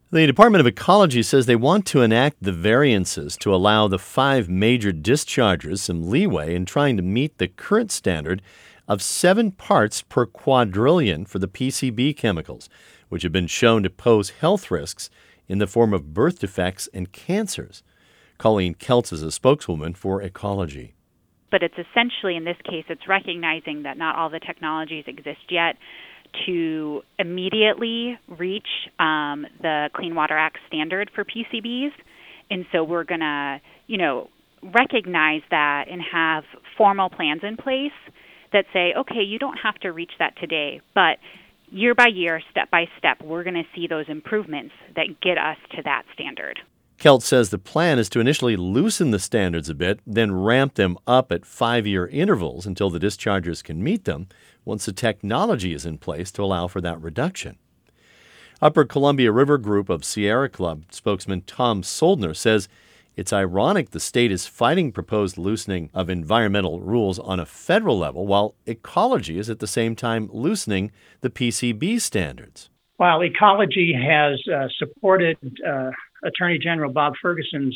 The Department of Ecology says they want to enact the variances to allow the 5 major dischargers some leeway in trying to meet the current standard of 7 parts per quadrillion for the PCB chemicals, which have been shown to pose health risks in the form of birth defects and cancers. Colleen Keltz is a spokeswoman for Ecology. But it's essentially, in this case, it's recognizing that not all the technologies exist yet to immediately reach the Clean Water Act standard for PCBs. And so we're going to, recognize that and have formal plans in place that say, okay, you don't have to reach that today, but year by year, step by step, we're going to see those improvements that get us to that standard. Keltz says the plan is to initially loosen the standards a bit, then ramp them up at 5-year intervals until the dischargers can meet them once the technology is in place to allow for that reduction. Upper Columbia River Group of Sierra Club spokesman Tom Soldner says it's ironic the state is fighting proposed loosening of environmental rules on a federal level while Ecology is at the same time loosening the PCB standards. While Ecology has supported Attorney General Bob Ferguson's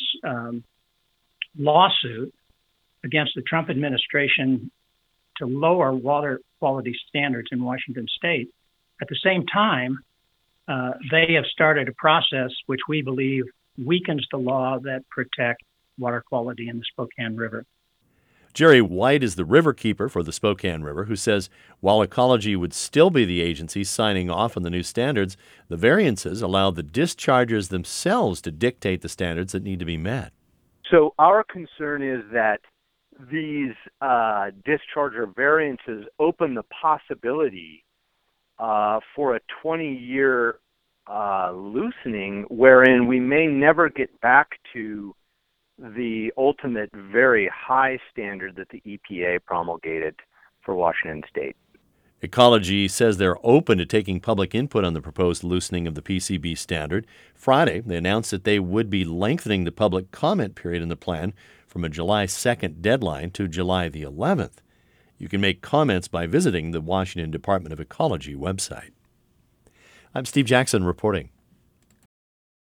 lawsuit against the Trump administration to lower water quality standards in Washington state, at the same time, they have started a process which we believe weakens the law that protect water quality in the Spokane River. Jerry White is the riverkeeper for the Spokane River, who says while Ecology would still be the agency signing off on the new standards, the variances allow the dischargers themselves to dictate the standards that need to be met. So our concern is that these discharger variances open the possibility for a 20-year loosening wherein we may never get back to the ultimate very high standard that the EPA promulgated for Washington state. Ecology says they're open to taking public input on the proposed loosening of the PCB standard. Friday, they announced that they would be lengthening the public comment period in the plan from a July 2nd deadline to July the 11th. You can make comments by visiting the Washington Department of Ecology website. I'm Steve Jackson reporting.